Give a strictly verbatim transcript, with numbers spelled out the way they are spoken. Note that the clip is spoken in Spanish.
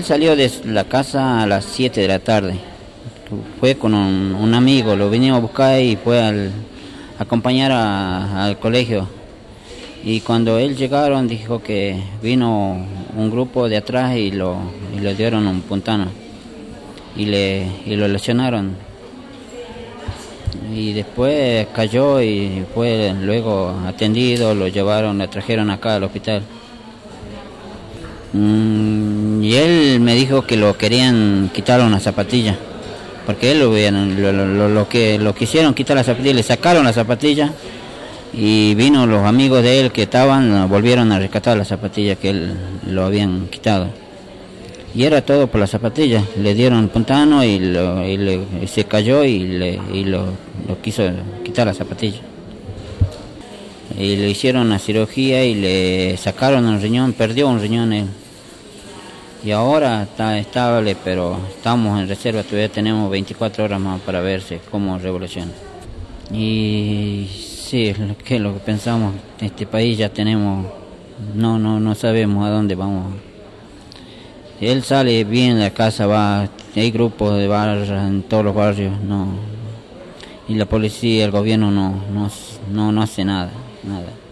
Él salió de la casa a las siete de la tarde. Fue con un, un amigo, lo vinimos a buscar y fue al, a acompañar a, al colegio. Y cuando él llegaron dijo que vino un grupo de atrás y lo, y le dieron un puntano y, le, y lo lesionaron. Y después cayó y fue luego atendido, lo llevaron, lo trajeron acá al hospital. Mm, y él me dijo que lo querían quitar una zapatilla, porque él lo, lo, lo, lo que lo quisieron quitar la zapatilla, le sacaron la zapatilla y vino los amigos de él que estaban, volvieron a rescatar la zapatilla que él lo habían quitado. Y era todo por la zapatilla, le dieron puntano y, lo, y, le, y se cayó y, le, y lo, lo quiso quitar la zapatilla. Y le hicieron una cirugía y le sacaron un riñón, perdió un riñón él. Y ahora está estable, pero estamos en reserva, todavía tenemos veinticuatro horas más para verse cómo revoluciona. Y sí, es lo que, lo que pensamos, en este país ya tenemos, no, no, no sabemos a dónde vamos. Él sale bien de la casa, va, hay grupos de barrios en todos los barrios, no, y la policía, el gobierno no, no, no, no hace nada, nada.